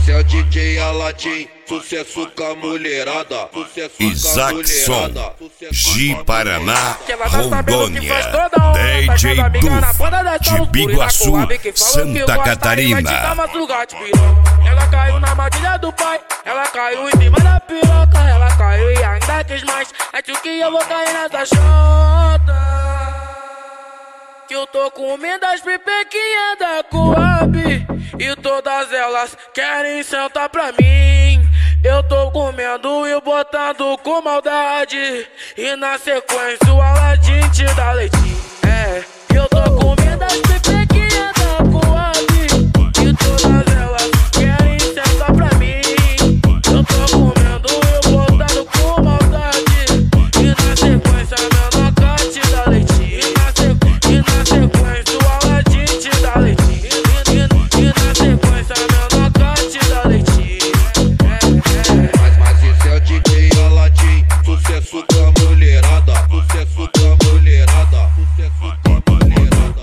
esse é o DJ Aladim, sucesso com a mulherada. Isaacson, Gi Paraná, Rondônia, DJ Duf, de Biguaçu, Santa Catarina. Ela caiu na armadilha do pai, ela caiu em cima da piroca, ela caiu e ainda quis mais. Acho que eu vou cair nessa chota. Que eu tô comendo as pipequinhas da Coab e todas elas querem sentar pra mim. Eu tô comendo e botando com maldade, e na sequência o Aladim te dá leitinho. É, eu tô comendo as pipequinhas da Coab e todas elas querem sentar pra mim. Eu tô comendo e botando com maldade, e na sequência meu noca te dá leitinho. E na sequência o Aladim te dá leitinho. E na sequência meu noca te dá leitinho. Mas esse é o DJ Aladim, sucesso com a mulherada. Sucesso com a mulherada. Sucesso com a mulherada.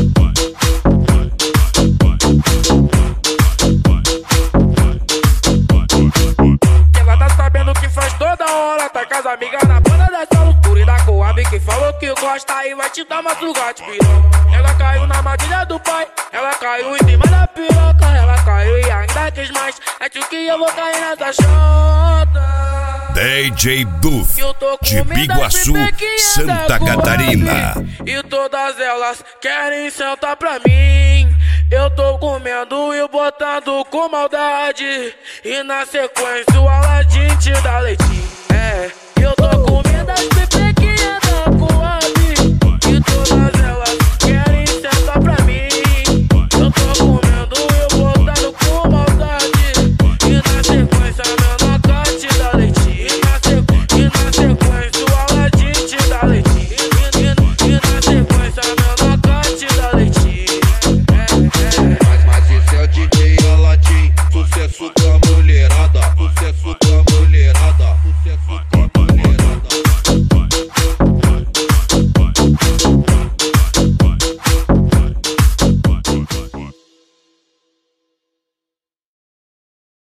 Ela tá sabendo que faz toda hora, tá com as amigas na banda dessa loucura. E da Coab que falou que gosta e vai te dar madrugada de piroca. Ela caiu na armadilha do pai, ela caiu em cima da piroca, ela caiu e ainda quis mais. Acho que eu vou cair nessa chota. DJ Duf, de Biguaçu, Santa Catarina. E todas elas querem sentar pra mim. Eu tô comendo e botando com maldade, e na sequência o Aladim te dá leitinho. É, eu tô comendo as